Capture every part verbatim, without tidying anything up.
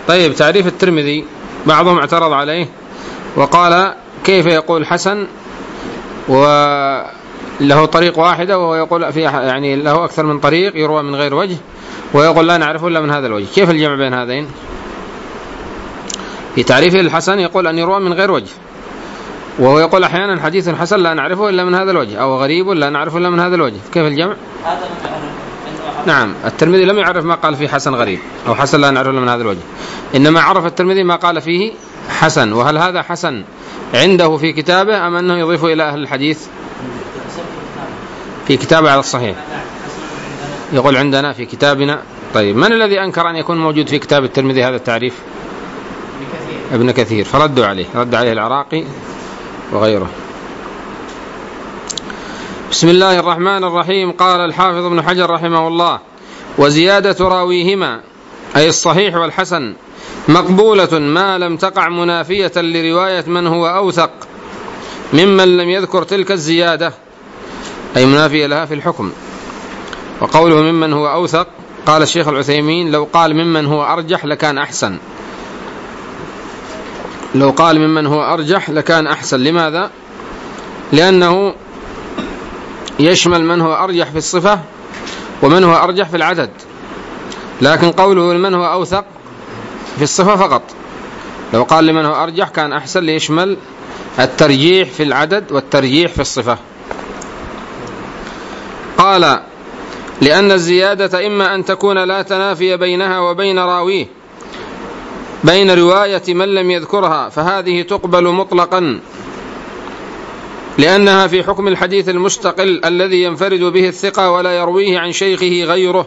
طيب، تعريف الترمذي بعضهم اعترض عليه وقال كيف يقول حسن وله طريق واحدة وهو يقول في يعني له أكثر من طريق يروى من غير وجه، ويقول لا نعرفه إلا من هذا الوجه، كيف الجمع بين هذين؟ في تعريفه الحسن يقول أن يروى من غير وجه، وهو يقول أحيانا حديث حسن لا نعرفه إلا من هذا الوجه، أو غريب لا نعرفه إلا من هذا الوجه، كيف الجمع؟ نعم، الترمذي لم يعرف ما قال فيه حسن غريب أو حسن لا نعرفه إلا من هذا الوجه، إنما عرف الترمذي ما قال فيه حسن. وهل هذا حسن عنده في كتابه أم أنه يضيف إلى أهل الحديث؟ في كتابه على الصحيح يقول عندنا في كتابنا. طيب، من الذي أنكر أن يكون موجود في كتاب الترمذي هذا التعريف؟ ابن كثير، فردوا عليه، رد عليه العراقي وغيره. بسم الله الرحمن الرحيم. قال الحافظ ابن حجر رحمه الله: وزيادة راويهما أي الصحيح والحسن مقبولة ما لم تقع منافية لرواية من هو أوثق ممن لم يذكر تلك الزيادة، أي منافية لها في الحكم. وقوله ممن هو أوثق، قال الشيخ العثيمين: لو قال ممن هو أرجح لكان أحسن، لو قال ممن هو أرجح لكان أحسن. لماذا؟ لأنه يشمل من هو أرجح في الصفة ومن هو أرجح في العدد، لكن قوله لمن هو أوثق في الصفة فقط. لو قال لمن هو أرجح كان أحسن ليشمل الترجيح في العدد والترجيح في الصفة. قال: لأن الزيادة إما أن تكون لا تنافي بينها وبين راويه بين رواية من لم يذكرها، فهذه تقبل مطلقا لأنها في حكم الحديث المستقل الذي ينفرد به الثقة ولا يرويه عن شيخه غيره.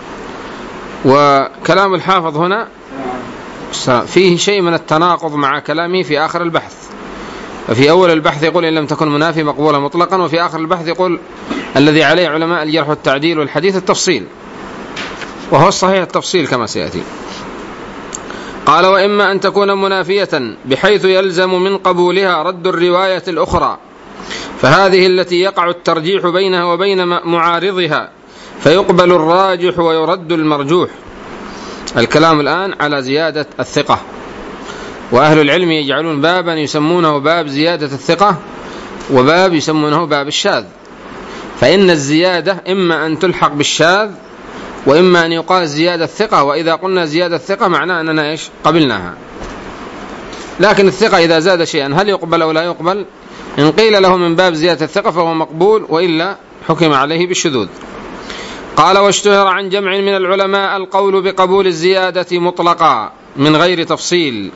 وكلام الحافظ هنا فيه شيء من التناقض مع كلامه في آخر البحث. ففي أول البحث يقول إن لم تكن منافي مقبولة مطلقا، وفي آخر البحث يقول الذي عليه علماء الجرح والتعديل والحديث التفصيل، وهو الصحيح التفصيل كما سيأتي. قال: وإما أن تكون منافية بحيث يلزم من قبولها رد الرواية الأخرى، فهذه التي يقع الترجيح بينها وبين معارضها، فيقبل الراجح ويرد المرجوح. الكلام الآن على زيادة الثقة، وأهل العلم يجعلون بابا يسمونه باب زيادة الثقة وباب يسمونه باب الشاذ. فإن الزيادة إما أن تلحق بالشاذ وإما أن يقال زيادة الثقة، وإذا قلنا زيادة الثقة معناه أننا إيش؟ قبلناها. لكن الثقة إذا زاد شيئا هل يقبل أو لا يقبل؟ إن قيل له من باب زيادة الثقة فهو مقبول، وإلا حكم عليه بالشذوذ. قال: واشتهر عن جمع من العلماء القول بقبول الزيادة مطلقا من غير تفصيل،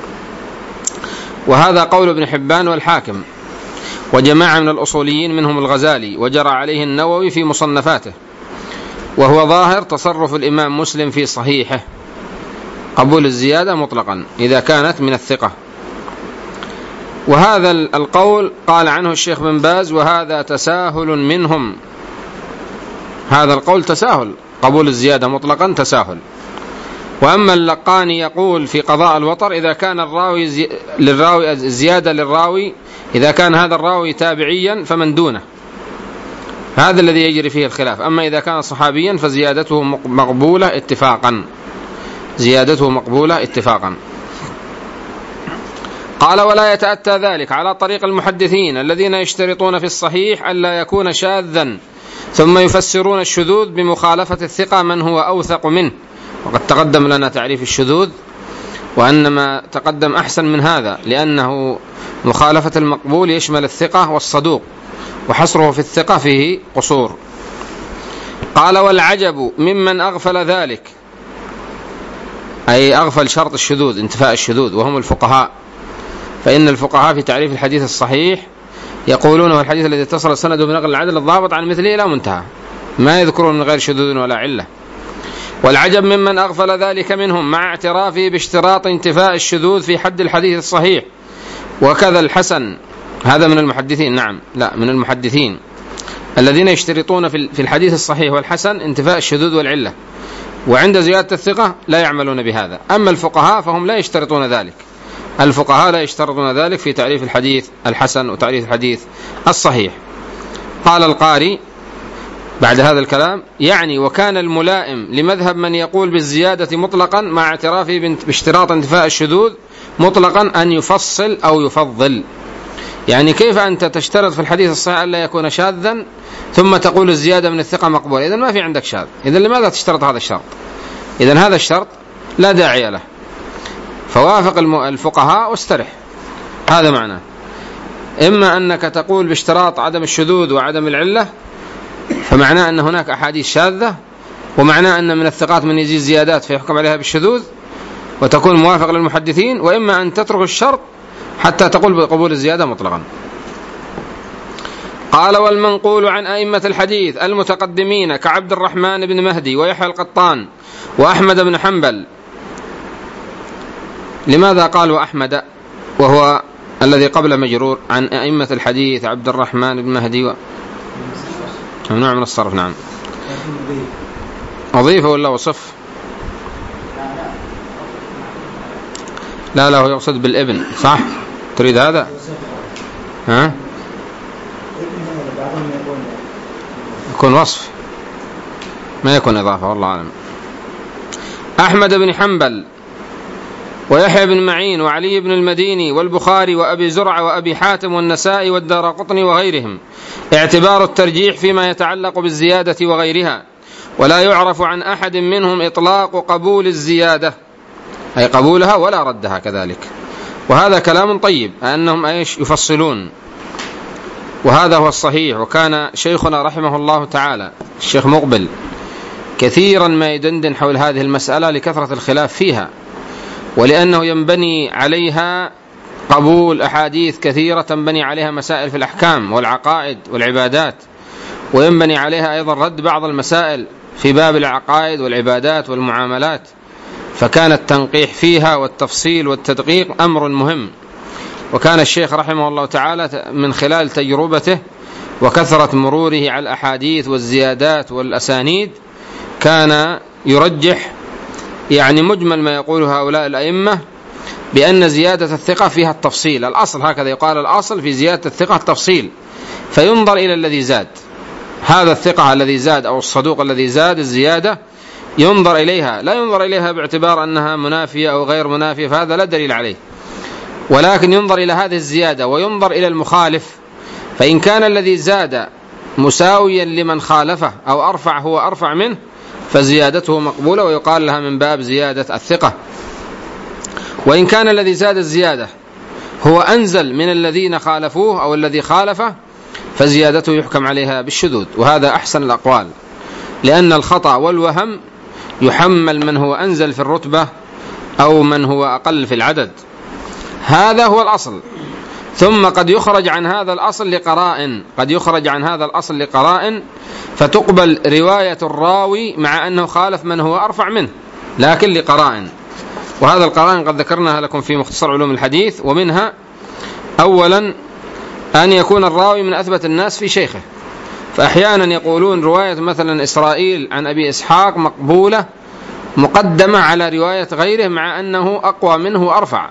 وهذا قول ابن حبان والحاكم وجماعة من الأصوليين منهم الغزالي، وجرى عليه النووي في مصنفاته، وهو ظاهر تصرف الإمام مسلم في صحيحه، قبول الزيادة مطلقا إذا كانت من الثقة. وهذا القول قال عنه الشيخ بن باز: وهذا تساهل منهم. هذا القول تساهل، قبول الزيادة مطلقا تساهل. وأما اللقاني يقول في قضاء الوطر: إذا كان الراوي زي... للراوي الزيادة للراوي إذا كان هذا الراوي تابعيا فمن دونه، هذا الذي يجري فيه الخلاف. أما إذا كان صحابيا فزيادته مقبولة اتفاقا، زيادته مقبولة اتفاقا. قال: ولا يتأتى ذلك على طريق المحدثين الذين يشترطون في الصحيح ألا يكون شاذا ثم يفسرون الشذوذ بمخالفة الثقة من هو أوثق منه. وقد تقدم لنا تعريف الشذوذ، وأن ما تقدم أحسن من هذا، لأنه مخالفة المقبول يشمل الثقة والصدوق، وحصره في الثقة فيه قصور. قال: والعجب ممن أغفل ذلك، أي أغفل شرط الشذوذ، انتفاء الشذوذ، وهم الفقهاء. فإن الفقهاء في تعريف الحديث الصحيح يقولون هو الحديث الذي اتصل سنده بنقل العدل الضابط عن مثله إلى منتهى، ما يذكرون من غير شذوذ ولا علة. والعجب ممن أغفل ذلك منهم مع اعترافه باشتراط انتفاء الشذوذ في حد الحديث الصحيح. وكذا الحسن، هذا من المحدثين، نعم لا من المحدثين الذين يشترطون في الحديث الصحيح والحسن انتفاء الشذوذ والعلة، وعند زيادة الثقة لا يعملون بهذا. أما الفقهاء فهم لا يشترطون ذلك، الفقهاء لا يشترطون ذلك في تعريف الحديث الحسن وتعريف الحديث الصحيح. قال القاري: بعد هذا الكلام يعني وكان الملائم لمذهب من يقول بالزيادة مطلقا مع اعترافه باشتراط انتفاء الشذوذ مطلقا أن يفصل أو يفضل. يعني كيف أنت تشترط في الحديث الصحيح أن لا يكون شاذا ثم تقول الزيادة من الثقة مقبولة؟ إذن ما في عندك شاذ، إذن لماذا تشترط هذا الشرط؟ إذن هذا الشرط لا داعي له، فوافق الفقهاء واسترح. هذا معناه. إما أنك تقول باشتراط عدم الشذوذ وعدم العلة، فمعناه أن هناك أحاديث شاذة، ومعناه أن من الثقات من يزيد زيادات فيحكم عليها بالشذوذ وتكون موافق للمحدثين، وإما أن تترك الشرط حتى تقول بقبول الزيادة مطلقا. قال والمنقول عن أئمة الحديث المتقدمين كعبد الرحمن بن مهدي ويحيى القطان وأحمد بن حنبل. لماذا قال وأحمد وهو الذي قبل مجرور؟ عن أئمة الحديث عبد الرحمن بن مهدي و... ممنوع من الصرف. نعم. أضيفه ولا وصف؟ لا لا هو يقصد بالابن، صح؟ تريد هذا؟ ها؟ يكون وصف ما يكون إضافة، والله أعلم. أحمد بن حنبل ويحيى بن معين وعلي بن المديني والبخاري وأبي زرع وأبي حاتم والنسائي والدارقطني وغيرهم، اعتبار الترجيح فيما يتعلق بالزيادة وغيرها، ولا يعرف عن أحد منهم إطلاق قبول الزيادة أي قبولها ولا ردها كذلك. وهذا كلام طيب أنهم أيش يفصلون، وهذا هو الصحيح. وكان شيخنا رحمه الله تعالى الشيخ مقبل كثيرا ما يدندن حول هذه المسألة لكثرة الخلاف فيها، ولأنه ينبني عليها قبول أحاديث كثيرة تنبني عليها مسائل في الأحكام والعقائد والعبادات، وينبني عليها أيضا رد بعض المسائل في باب العقائد والعبادات والمعاملات، فكان التنقيح فيها والتفصيل والتدقيق أمر مهم. وكان الشيخ رحمه الله تعالى من خلال تجربته وكثرة مروره على الأحاديث والزيادات والأسانيد كان يرجح يعني مجمل ما يقول هؤلاء الأئمة بأن زيادة الثقة فيها التفصيل. الأصل هكذا يقال، الأصل في زيادة الثقة التفصيل، فينظر إلى الذي زاد، هذا الثقة الذي زاد أو الصدوق الذي زاد الزيادة ينظر إليها، لا ينظر إليها باعتبار أنها منافية أو غير منافية، فهذا لا دليل عليه، ولكن ينظر إلى هذه الزيادة وينظر إلى المخالف، فإن كان الذي زاد مساويا لمن خالفه أو أرفع هو أرفع منه فزيادته مقبولة ويقال لها من باب زيادة الثقة. وإن كان الذي زاد الزيادة هو أنزل من الذين خالفوه أو الذي خالفه فزيادته يحكم عليها بالشذوذ، وهذا أحسن الأقوال، لأن الخطأ والوهم يحمل من هو أنزل في الرتبة أو من هو أقل في العدد، هذا هو الأصل. ثم قد يخرج عن هذا الأصل لقرائن، قد يخرج عن هذا الأصل لقرائن فتقبل رواية الراوي مع أنه خالف من هو أرفع منه، لكن لقرائن، وهذا القرائن قد ذكرناها لكم في مختصر علوم الحديث. ومنها أولا أن يكون الراوي من أثبت الناس في شيخه، فأحيانا يقولون رواية مثلا إسرائيل عن أبي إسحاق مقبولة مقدمة على رواية غيره مع أنه أقوى منه وأرفع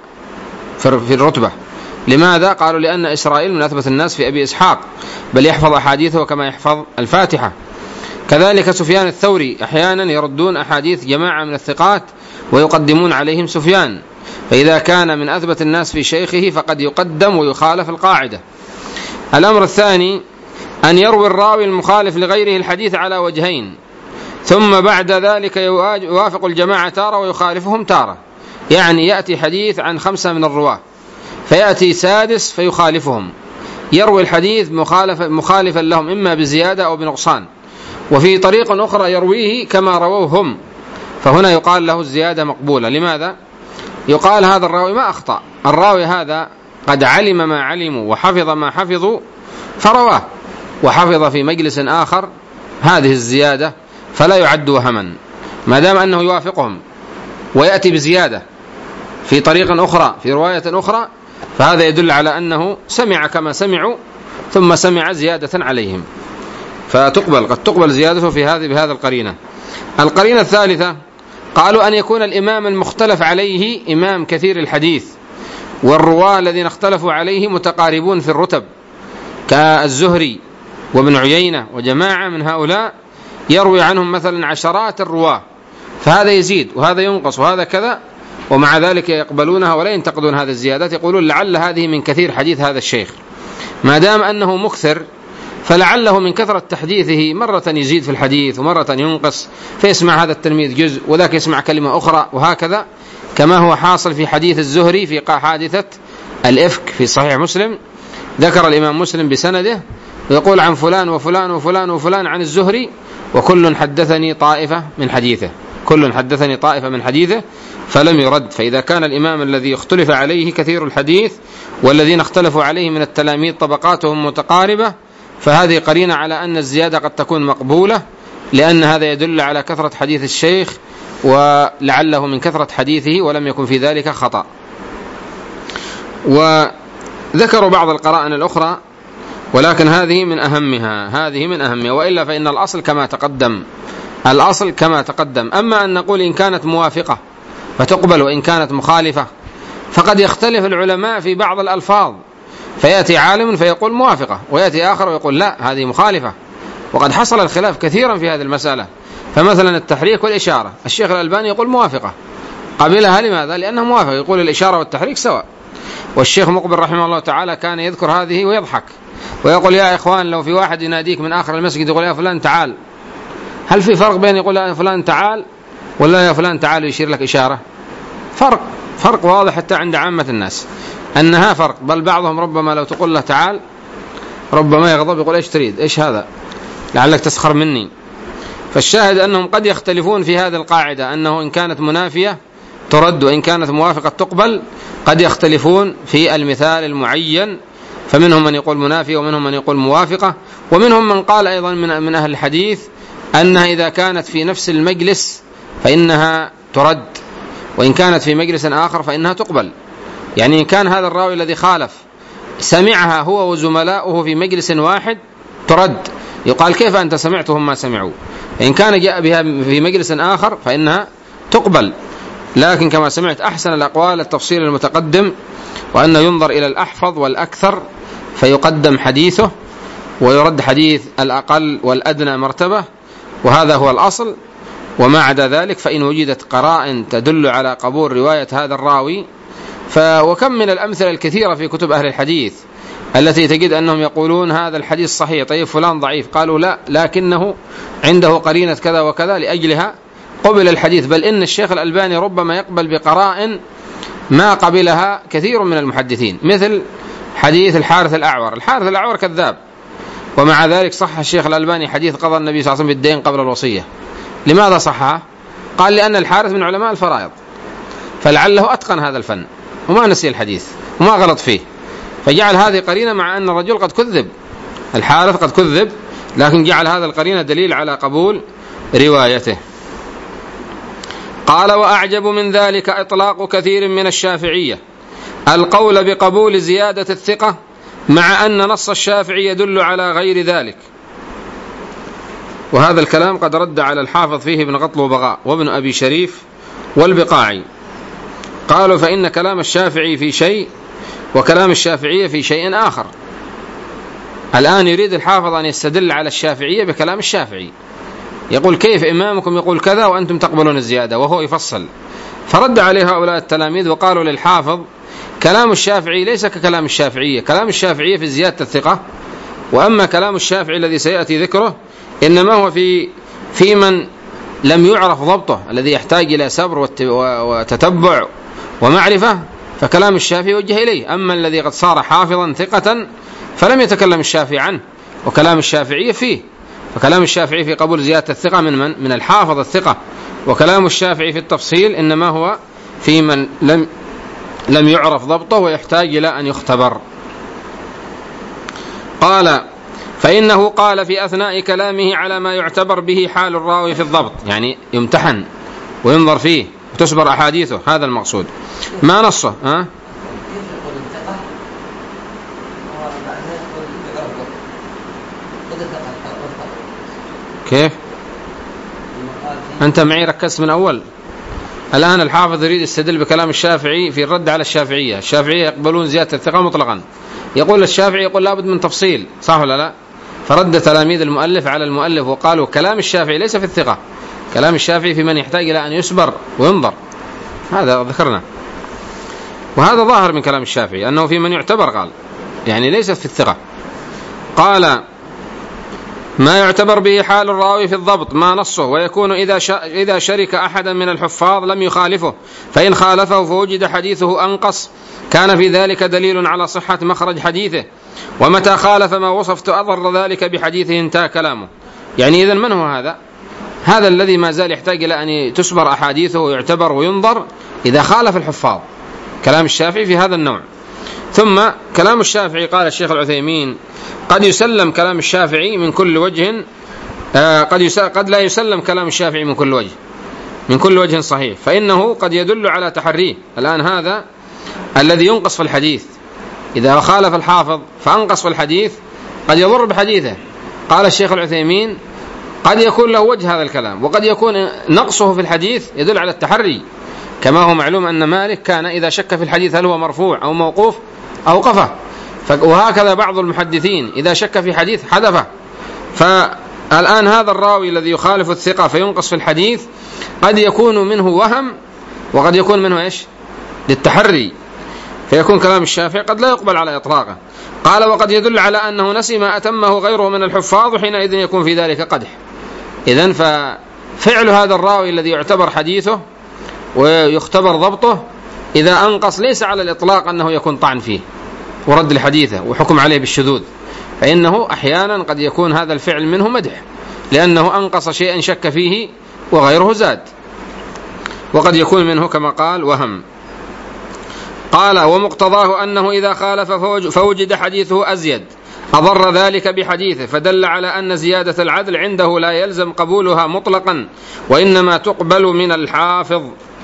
في الرتبة. لماذا؟ قالوا لأن إسرائيل من أثبت الناس في أبي إسحاق، بل يحفظ أحاديثه كما يحفظ الفاتحة. كذلك سفيان الثوري أحيانا يردون أحاديث جماعة من الثقات ويقدمون عليهم سفيان، فإذا كان من أثبت الناس في شيخه فقد يقدم ويخالف القاعدة. الأمر الثاني أن يروي الراوي المخالف لغيره الحديث على وجهين، ثم بعد ذلك يوافق الجماعة تارة ويخالفهم تارة، يعني يأتي حديث عن خمسة من الرواة فيأتي سادس فيخالفهم، يروي الحديث مخالفا لهم إما بزيادة أو بنقصان، وفي طريق أخرى يرويه كما رووه هم، فهنا يقال له الزيادة مقبولة. لماذا؟ يقال هذا الراوي ما أخطأ، الراوي هذا قد علم ما علموا وحفظ ما حفظوا فرواه، وحفظ في مجلس آخر هذه الزيادة فلا يعد وهما، ما دام أنه يوافقهم ويأتي بزيادة في طريق أخرى في رواية أخرى، فهذا يدل على أنه سمع كما سمعوا ثم سمع زيادة عليهم، فتقبل قد تقبل زيادته في هذه بهذا القرينة. القرينة الثالثة قالوا أن يكون الإمام المختلف عليه إمام كثير الحديث، والرواة الذين اختلفوا عليه متقاربون في الرتب كالزهري وابن عيينة وجماعة من هؤلاء يروي عنهم مثلا عشرات الرواة، فهذا يزيد وهذا ينقص وهذا كذا، ومع ذلك يقبلونها ولا ينتقدون هذه الزيادات، يقولون لعل هذه من كثير حديث هذا الشيخ، ما دام أنه مكثر فلعله من كثرة تحديثه مرة يزيد في الحديث ومرة ينقص، فيسمع هذا التلميذ جزء وذاك يسمع كلمة أخرى، وهكذا كما هو حاصل في حديث الزهري في حادثة الإفك في صحيح مسلم. ذكر الإمام مسلم بسنده ويقول عن فلان وفلان وفلان وفلان عن الزهري وكل حدثني طائفة من حديثه، كل حدثني طائفة من حديثه فلم يرد. فإذا كان الإمام الذي اختلف عليه كثير الحديث والذين اختلفوا عليه من التلاميذ طبقاتهم متقاربة، فهذه قرينة على أن الزيادة قد تكون مقبولة، لأن هذا يدل على كثرة حديث الشيخ ولعله من كثرة حديثه ولم يكن في ذلك خطأ. وذكروا بعض القرائن الأخرى ولكن هذه من أهمها، هذه من أهمها، وإلا فإن الأصل كما تقدم، الأصل كما تقدم. أما أن نقول إن كانت موافقة فتقبل وإن كانت مخالفة، فقد يختلف العلماء في بعض الألفاظ، فيأتي عالم فيقول موافقة ويأتي آخر ويقول لا هذه مخالفة، وقد حصل الخلاف كثيرا في هذه المسألة. فمثلا التحريك والإشارة، الشيخ الألباني يقول موافقة، قبلها لماذا؟ لأنه موافق، يقول الإشارة والتحريك سواء. والشيخ مقبل رحمه الله تعالى كان يذكر هذه ويضحك ويقول يا إخوان لو في واحد يناديك من آخر المسجد يقول يا فلان تعال، هل في فرق بين يقول يا فلان تعال ولا يا فلان تعال ويشير لك إشارة؟ فرق، فرق واضح حتى عند عامة الناس أنها فرق، بل بعضهم ربما لو تقول له تعال ربما يغضب يقول إيش تريد، إيش هذا، لعلك تسخر مني. فالشاهد أنهم قد يختلفون في هذه القاعدة، أنه إن كانت منافية ترد وإن كانت موافقة تقبل، قد يختلفون في المثال المعين، فمنهم من يقول منافية ومنهم من يقول موافقة، ومنهم من قال أيضا من, من أهل الحديث أنها إذا كانت في نفس المجلس فإنها ترد، وإن كانت في مجلس آخر فإنها تقبل. يعني إن كان هذا الراوي الذي خالف سمعها هو وزملاؤه في مجلس واحد ترد، يقال كيف أنت سمعتهم ما سمعوا. إن كان جاء بها في مجلس آخر فإنها تقبل. لكن كما سمعت أحسن الأقوال التفصيل المتقدم، وأنه ينظر إلى الأحفظ والأكثر فيقدم حديثه ويرد حديث الأقل والأدنى مرتبة، وهذا هو الأصل. وما عدا ذلك فإن وجدت قرائن تدل على قبول رواية هذا الراوي، وكم من الأمثلة الكثيرة في كتب أهل الحديث التي تجد أنهم يقولون هذا الحديث صحيح، طيب فلان ضعيف، قالوا لا لكنه عنده قرينة كذا وكذا لأجلها قبل الحديث. بل إن الشيخ الألباني ربما يقبل بقرائن ما قبلها كثير من المحدثين، مثل حديث الحارث الأعور. الحارث الأعور كذاب، ومع ذلك صح الشيخ الألباني حديث قضى النبي صلى الله عليه وسلم بالدين قبل الوصية. لماذا صحها؟ قال لأن الحارث من علماء الفرائض، فلعله أتقن هذا الفن وما نسي الحديث وما غلط فيه، فجعل هذه قرينة، مع أن الرجل قد كذب، الحارث قد كذب، لكن جعل هذا القرينة دليل على قبول روايته. قال وأعجب من ذلك إطلاق كثير من الشافعية القول بقبول زيادة الثقة، مع أن نص الشافعي يدل على غير ذلك. وهذا الكلام قد رد على الحافظ فيه ابن قطل وبغاء وابن أبي شريف والبقاعي، قالوا فإن كلام الشافعي في شيء وكلام الشافعية في شيء آخر. الآن يريد الحافظ أن يستدل على الشافعية بكلام الشافعي، يقول كيف إمامكم يقول كذا وأنتم تقبلون الزيادة، وهو يفصل. فرد عليه هؤلاء التلاميذ وقالوا للحافظ كلام الشافعي ليس ككلام الشافعية، كلام الشافعية في زيادة الثقة، وأما كلام الشافعي الذي سيأتي ذكره إنما هو في في من لم يعرف ضبطه، الذي يحتاج إلى صبر وتتبع ومعرفة، فكلام الشافعي يوجه إليه. أما الذي قد صار حافظا ثقة فلم يتكلم الشافعي عنه، وكلام الشافعي فيه، فكلام الشافعي في قبول زيادة الثقة من من من الحافظ الثقة، وكلام الشافعي في التفصيل إنما هو في من لم لم يعرف ضبطه ويحتاج إلى أن يختبر. قال فإنه قال في أثناء كلامه على ما يعتبر به حال الراوي في الضبط، يعني يمتحن وينظر فيه وتسبر أحاديثه، هذا المقصود، ما نصه. ها؟ كيف؟ أنت معي ركزت من أول. الآن الحافظ يريد يستدل بكلام الشافعي في الرد على الشافعية. الشافعية يقبلون زيادة الثقة مطلقا، يقول الشافعي يقول لابد من تفصيل، صح ولا لا؟ فرد تلاميذ المؤلف على المؤلف وقالوا كلام الشافعي ليس في الثقة، كلام الشافعي في من يحتاج إلى أن يسبر وينظر، هذا ذكرنا. وهذا ظاهر من كلام الشافعي أنه في من يعتبر، قال يعني ليس في الثقة. قال ما يعتبر به حال الراوي في الضبط ما نصه، ويكون إذا إذا شرك أحدا من الحفاظ لم يخالفه، فإن خالفه فوجد حديثه أنقص كان في ذلك دليل على صحة مخرج حديثه، ومتى خالف ما وصفت أضر ذلك بحديثه انتهى كلامه. يعني إذن من هو هذا؟ هذا الذي ما زال يحتاج إلى أن تسبر أحاديثه ويعتبر وينظر إذا خالف الحفاظ. كلام الشافعي في هذا النوع. ثم كلام الشافعي، قال الشيخ العثيمين قد يسلم كلام الشافعي من كل وجه، آه قد, قد لا يسلم كلام الشافعي من كل وجه من كل وجه صحيح، فإنه قد يدل على تحريه. الآن هذا الذي ينقص في الحديث إذا خالف الحافظ فأنقص في الحديث قد يضر بحديثه. قال الشيخ العثيمين قد يكون له وجه هذا الكلام، وقد يكون نقصه في الحديث يدل على التحري، كما هو معلوم أن مالك كان إذا شك في الحديث هل هو مرفوع أو موقوف أوقفه، وهكذا بعض المحدثين إذا شك في حديث حذفه. فالآن هذا الراوي الذي يخالف الثقة فينقص في الحديث قد يكون منه وهم، وقد يكون منه إيش؟ للتحري، فيكون كلام الشافعي قد لا يقبل على إطلاقه. قال وقد يدل على أنه نسي ما أتمه غيره من الحفاظ، وحينئذ يكون في ذلك قدح. إذن ففعل هذا الراوي الذي يعتبر حديثه ويختبر ضبطه إذا أنقص ليس على الإطلاق أنه يكون طعن فيه ورد لحديثه وحكم عليه بالشذوذ، فإنه أحيانا قد يكون هذا الفعل منه مدح لأنه أنقص شيئا شك فيه وغيره زاد، وقد يكون منه كما قال وهم. قال ومقتضاه أنه إذا خالف فوجد حديثه أزيد أضر ذلك بحديثه، فدل على أن زيادة العدل عنده لا يلزم قبولها مطلقا، وإنما تقبل من الحافظ.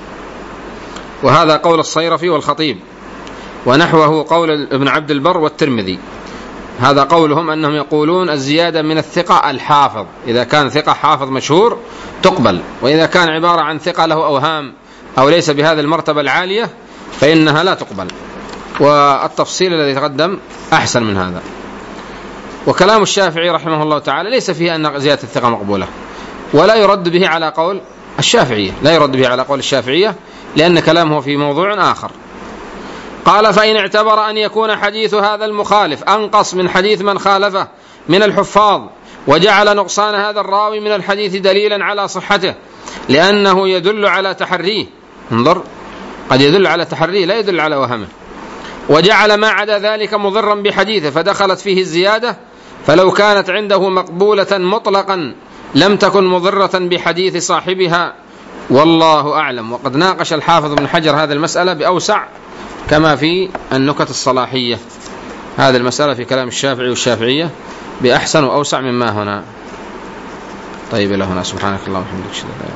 وهذا قول الصيرفي والخطيب، ونحوه قول ابن عبد البر والترمذي. هذا قولهم أنهم يقولون الزيادة من الثقة الحافظ، إذا كان ثقة حافظ مشهور تقبل، وإذا كان عبارة عن ثقة له أوهام أو ليس بهذه المرتبة العالية فإنها لا تقبل. والتفصيل الذي تقدم أحسن من هذا. وكلام الشافعي رحمه الله تعالى ليس فيه أن زيادة الثقة مقبولة، ولا يرد به على قول الشافعية، لا يرد به على قول الشافعية لأن كلامه في موضوع آخر. قال فإن اعتبر أن يكون حديث هذا المخالف أنقص من حديث من خالفه من الحفاظ، وجعل نقصان هذا الراوي من الحديث دليلا على صحته لأنه يدل على تحريه، انظر قد يدل على تحريه لا يدل على وهمه، وجعل ما عدا ذلك مضرا بحديثه فدخلت فيه الزيادة، فلو كانت عنده مقبولة مطلقا لم تكن مضرة بحديث صاحبها، والله أعلم. وقد ناقش الحافظ ابن حجر هذه المسألة بأوسع كما في النكت الصلاحية، هذه المسألة في كلام الشافعي والشافعية بأحسن وأوسع مما هنا. طيب إلى هنا، سبحانك اللهم وبحمدك.